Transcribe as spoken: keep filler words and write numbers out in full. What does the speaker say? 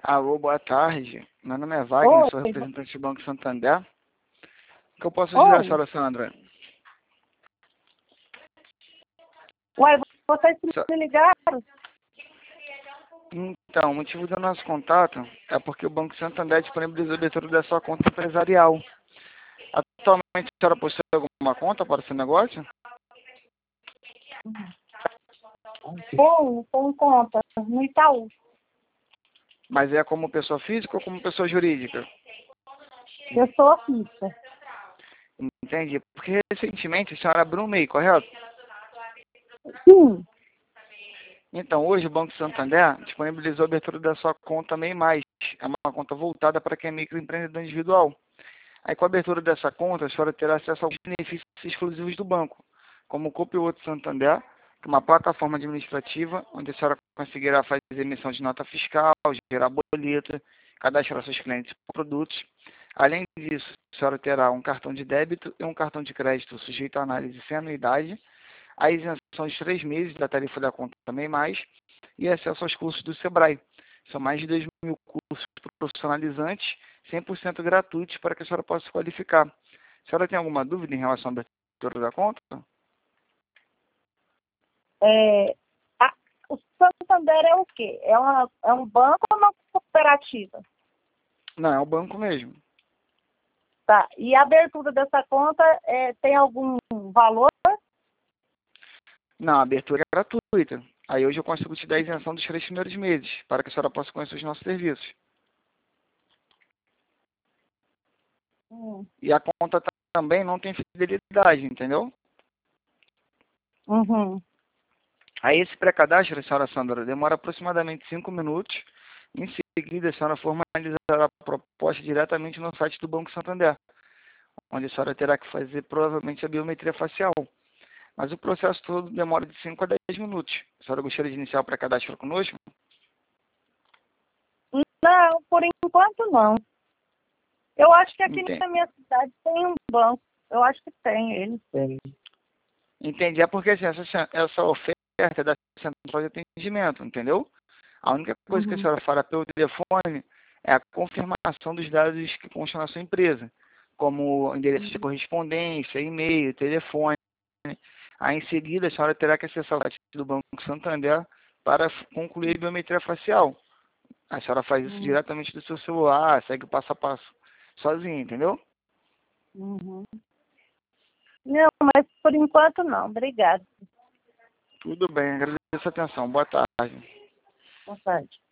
Alô, boa tarde. Meu nome é Wagner, Oi. sou representante do Banco Santander. O que eu posso ajudar a Oi. senhora Sandra? Uai, vocês So- me ligaram? Então, o motivo do nosso contato é porque o Banco Santander disponibilizou a abertura da sua conta empresarial. Atualmente, a senhora possui alguma conta para o seu negócio? Com, com conta, no Itaú. Mas é como pessoa física ou como pessoa jurídica? Eu sou física. Entendi. Porque recentemente a senhora abriu um MEI, correto? Sim. Então, hoje o Banco Santander disponibilizou a abertura da sua conta MEI Mais. É uma conta voltada para quem é microempreendedor individual. Aí, com a abertura dessa conta, a senhora terá acesso aos benefícios exclusivos do banco, como o Copioto Santander, que é uma plataforma administrativa onde a senhora conseguirá fazer emissão de nota fiscal, gerar boleta, cadastrar seus clientes por produtos. Além disso, a senhora terá um cartão de débito e um cartão de crédito sujeito à análise sem anuidade, a isenção de três meses da tarifa da conta também mais, e acesso aos cursos do Sebrae. São mais de dois mil cursos profissionalizantes, cem por cento gratuitos para que a senhora possa se qualificar. A senhora tem alguma dúvida em relação à abertura da conta? É, a- o Santander é o quê? É, uma, é um banco ou uma cooperativa? Não, é o banco mesmo. Tá. E a abertura dessa conta é, tem algum valor? Não, a abertura é gratuita. Aí hoje eu consigo te dar a isenção dos três primeiros meses, para que a senhora possa conhecer os nossos serviços. Hum. E a conta ta- também não tem fidelidade, entendeu? Uhum. Aí esse pré-cadastro, senhora Sandra, demora aproximadamente cinco minutos. Em seguida, a senhora formalizará a proposta diretamente no site do Banco Santander, onde a senhora terá que fazer provavelmente a biometria facial. Mas o processo todo demora de cinco a dez minutos. A senhora gostaria de iniciar o pré-cadastro conosco? Não, por enquanto não. Eu acho que aqui Entendi. na minha cidade tem um banco. Eu acho que tem ele. Tem. Entendi. É porque assim, essa, essa oferta é da central de atendimento, entendeu? A única coisa que a Uhum. senhora fará pelo telefone é a confirmação dos dados que constam na sua empresa, como endereço de correspondência, e-mail, telefone. Aí, em seguida, a senhora terá que acessar o site do Banco Santander para f- concluir a biometria facial. A senhora faz isso Uhum. diretamente do seu celular, segue o passo a passo sozinha, entendeu? Uhum. Não, mas por enquanto não. Obrigada. Tudo bem, agradeço a atenção. Boa tarde. Boa tarde.